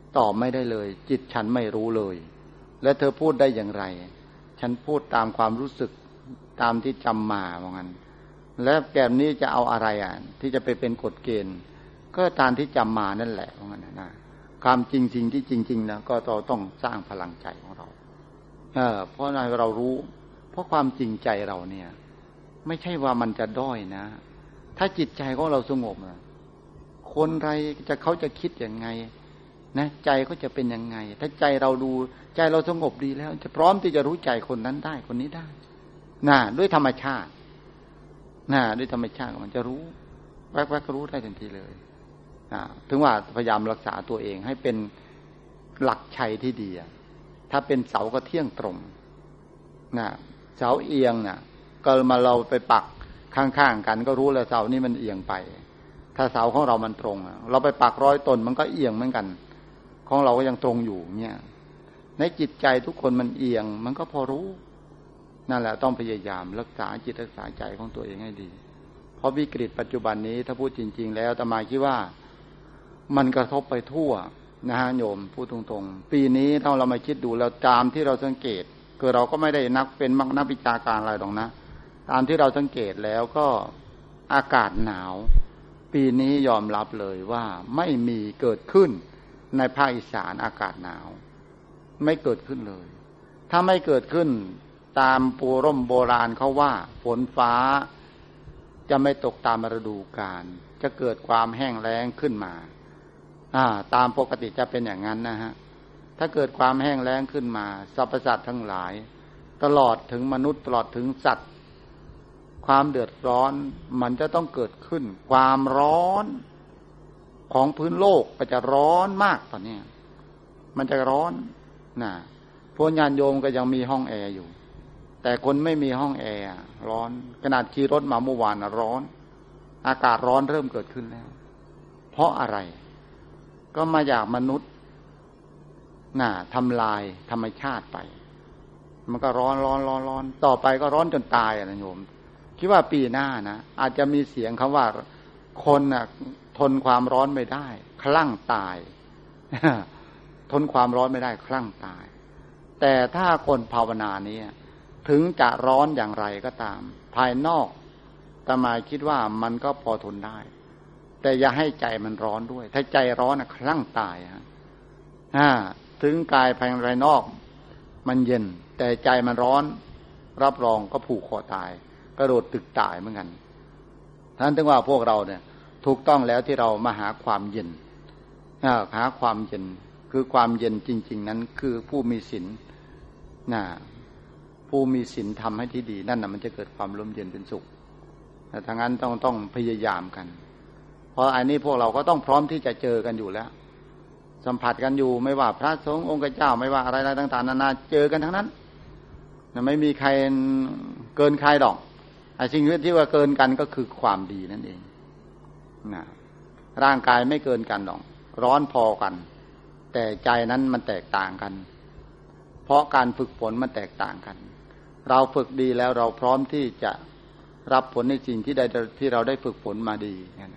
ตอบไม่ได้เลยจิตฉันไม่รู้เลยและเธอพูดได้อย่างไรฉันพูดตามความรู้สึกตามที่จำมาว่างั้นและแบบนี้จะเอาอะไรอ่ะที่จะไปเป็นกฎเกณฑ์ก็ตามที่จำมานั่นแหละว่างั้นนะความจริงสิ่งที่จริงๆนะก็เราต้องสร้างพลังใจของเราเออเพราะเรารู้เพราะความจริงใจเราเนี่ยไม่ใช่ว่ามันจะด้อยนะถ้าจิตใจของเราสงบนะคนไรจะเขาจะคิดยังไงนะใจก็จะเป็นยังไงถ้าใจเราดูใจเราสงบดีแล้วจะพร้อมที่จะรู้ใจคนนั้นได้คนนี้ได้น่ะด้วยธรรมชาติน่ะด้วยธรรมชาติมันจะรู้แวบๆก็รู้ได้ทันทีเลยอ่าถึงว่าพยายามรักษาตัวเองให้เป็นหลักชัยที่ดีถ้าเป็นเสาก็เที่ยงตรงน่ะเสาเอียงน่ะก็มาเราไปปักข้างๆกันก็รู้แล้วเสานี้มันเอียงไปถ้าเสาของเรามันตรงเราไปปักร้อยต้นมันก็เอียงเหมือนกันของเราก็ยังตรงอยู่เนี่ยในจิตใจทุกคนมันเอียงมันก็พอรู้นั่นแหละต้องพยายามรักษาจิตรักษาใจของตัวเองให้ดีเพราะวิกฤตปัจจุบันนี้ถ้าพูดจริงๆแล้วอาตมาคิดว่ามันกระทบไปทั่วนะฮะโยมพูดตรงๆปีนี้ถ้าเรามาคิดดูแล้วตามที่เราสังเกตคือเราก็ไม่ได้นักเป็นมักนักวิชาการอะไรหรอกนะตามที่เราสังเกตแล้วก็อากาศหนาวปีนี้ยอมรับเลยว่าไม่มีเกิดขึ้นในภาคอีสานอากาศหนาวไม่เกิดขึ้นเลยถ้าไม่เกิดขึ้นตามปูร่มโบราณเขาว่าฝนฟ้าจะไม่ตกตามฤดูกาลจะเกิดความแห้งแล้งขึ้นมาอ่าตามปกติจะเป็นอย่างนั้นนะฮะถ้าเกิดความแห้งแล้งขึ้นมาสรรพสัตว์ทั้งหลายตลอดถึงมนุษย์ตลอดถึงสัตว์ความเดือดร้อนมันจะต้องเกิดขึ้นความร้อนของพื้นโลกก็จะร้อนมากตอนนี้มันจะร้อนนะพวกญาติโยมก็ยังมีห้องแอร์อยู่แต่คนไม่มีห้องแอร์ร้อนขนาดขี่รถมาเมื่อวานร้อนอากาศร้อนเริ่มเกิดขึ้นแล้วเพราะอะไรก็มาจากมนุษย์น่ะทำลายธรรมชาติไปมันก็ร้อนร้อนร้อนร้อนต่อไปก็ร้อนจนตายอ่ะนะโยมคิดว่าปีหน้านะอาจจะมีเสียงคำว่าคนน่ะทนความร้อนไม่ได้คลั่งตาย ทนความร้อนไม่ได้คลั่งตายแต่ถ้าคนภาวนานี้ถึงจะร้อนอย่างไรก็ตามภายนอกอาตมาคิดว่ามันก็พอทนได้แต่อย่าให้ใจมันร้อนด้วยถ้าใจร้อนน่ะคลั่งตายฮะอ่าถึงกายภายในนอกมันเย็นแต่ใจมันร้อนรับรองก็ผูกคอตายกระโดดตึกตายเหมือนกันท่านถึงว่าพวกเราเนี่ยถูกต้องแล้วที่เรามาหาความเย็นหาความเย็นคือความเย็นจริงๆนั้นคือผู้มีศีลนะผู้มีศีลทำให้ที่ดีนั่นน่ะมันจะเกิดความร่มเย็นเป็นสุขแต่ทั้งนั้นต้องต้องพยายามกันเพราะอันนี้พวกเราก็ต้องพร้อมที่จะเจอกันอยู่แล้วสัมผัสกันอยู่ไม่ว่าพระสงฆ์องค์เจ้าไม่ว่าอะไรๆต่างๆนานาเจอกันทั้งนั้นไม่มีใครเกินใครหรอกไอ้สิ่งที่ว่าเกินกันก็คือความดีนั่นเองนะร่างกายไม่เกินกันหรอกร้อนพอกันแต่ใจนั้นมันแตกต่างกันเพราะการฝึกฝนมันแตกต่างกันเราฝึกดีแล้วเราพร้อมที่จะรับผลในสิ่งที่ได้ที่เราได้ฝึกฝนมาดีนะ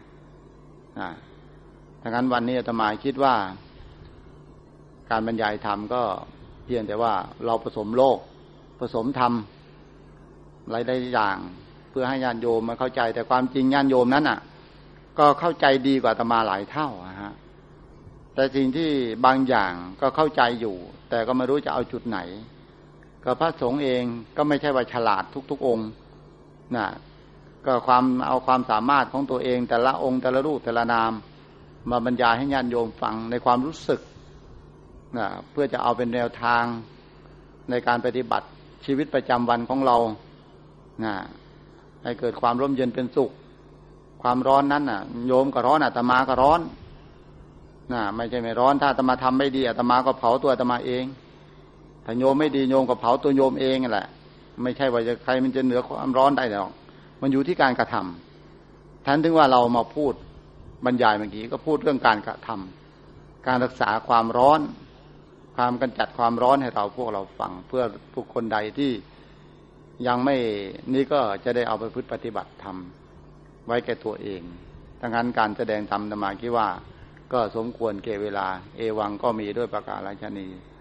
ดังนั้นวันนี้อาตมาคิดว่าการบรรยายธรรมก็เพียงแต่ว่าเราผสมโลกผสมธรรมหลายๆอย่างเพื่อให้ญาติโยมมาเข้าใจแต่ความจริงญาติโยมนั้นอ่ะก็เข้าใจดีกว่าอาตมาหลายเท่านะฮะแต่สิ่งที่บางอย่างก็เข้าใจอยู่แต่ก็ไม่รู้จะเอาจุดไหนก็พระสงฆ์เองก็ไม่ใช่ว่าฉลาดทุกๆองค์นะก็ความเอาความสามารถของตัวเองแต่ละองค์แต่ละรูปแต่ละนามมาบรรยายให้ญาติโยมฟังในความรู้สึกนะเพื่อจะเอาเป็นแนวทางในการปฏิบัติชีวิตประจำวันของเรานะให้เกิดความร่มเย็นเป็นสุขความร้อนนั้นน่ะโยมก็ร้อนอาตมาก็ร้อนนะไม่ใช่ไม่ร้อนถ้าอาตมาทำไม่ดีอาตมาก็เผาตัวอาตมาเองถ้าโยมไม่ดีโยมก็เผาตัวโยมเองแหละไม่ใช่ว่าจะใครมันจะเหนือความร้อนได้หรอกมันอยู่ที่การกระทำท่านถึงว่าเรามาพูดบรรยายเมื่อกี้ก็พูดเรื่องการกระทำการรักษาความร้อนความกำจัดความร้อนให้เราพวกเราฟังเพื่อผู้คนใดที่ยังไม่นี่ก็จะได้เอาไปพึ่งปฏิบัติธรรมไว้แก่ตัวเองดังนั้นการแสดงธรรมอาตมาคิดว่าก็สมควรเก่เวลาเอวังก็มีด้วยประกาศราชนี